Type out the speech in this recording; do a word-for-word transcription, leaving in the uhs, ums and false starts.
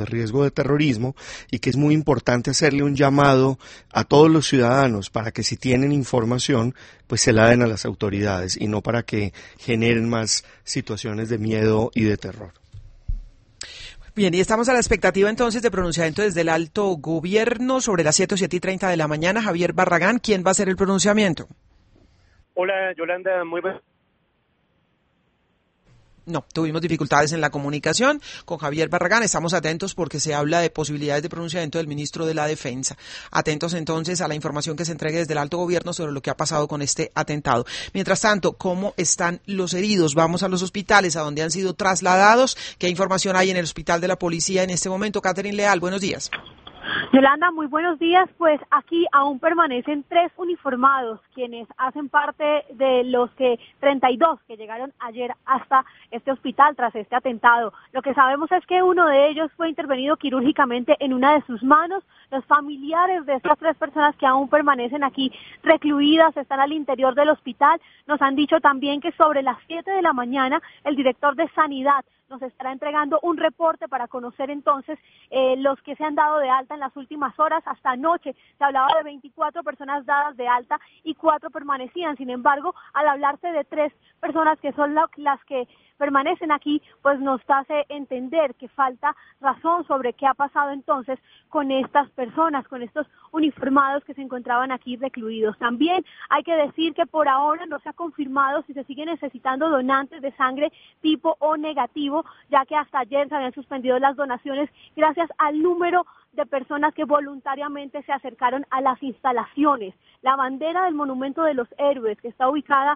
de riesgo de terrorismo y que es muy importante hacerle un llamado a todos los ciudadanos para que si tienen información, pues se la den a las autoridades y no para que generen más situaciones de miedo y de terror. Bien, y estamos a la expectativa entonces de pronunciamiento desde el alto gobierno sobre las siete o siete y treinta de la mañana. Javier Barragán, ¿quién va a hacer el pronunciamiento? Hola, Yolanda, muy buenas. No, tuvimos dificultades en la comunicación con Javier Barragán. Estamos atentos porque se habla de posibilidades de pronunciamiento del ministro de la Defensa. Atentos entonces a la información que se entregue desde el alto gobierno sobre lo que ha pasado con este atentado. Mientras tanto, ¿cómo están los heridos? Vamos a los hospitales, a donde han sido trasladados. ¿Qué información hay en el hospital de la policía en este momento? Catherine Leal, buenos días. Yolanda, muy buenos días. Pues aquí aún permanecen tres uniformados, quienes hacen parte de los que treinta y dos que llegaron ayer hasta este hospital tras este atentado. Lo que sabemos es que uno de ellos fue intervenido quirúrgicamente en una de sus manos. Los familiares de estas tres personas que aún permanecen aquí recluidas están al interior del hospital. Nos han dicho también que sobre las siete de la mañana el director de Sanidad nos estará entregando un reporte para conocer entonces eh, los que se han dado de alta en las últimas horas. Hasta anoche se hablaba de veinticuatro personas dadas de alta y cuatro permanecían. Sin embargo, al hablarse de tres personas que son la, las que permanecen aquí, pues nos hace entender que falta razón sobre qué ha pasado entonces con estas personas, con estos uniformados que se encontraban aquí recluidos. También hay que decir que por ahora no se ha confirmado si se siguen necesitando donantes de sangre tipo O negativo, ya que hasta ayer se habían suspendido las donaciones gracias al número de personas que voluntariamente se acercaron a las instalaciones. La bandera del Monumento de los Héroes, que está ubicada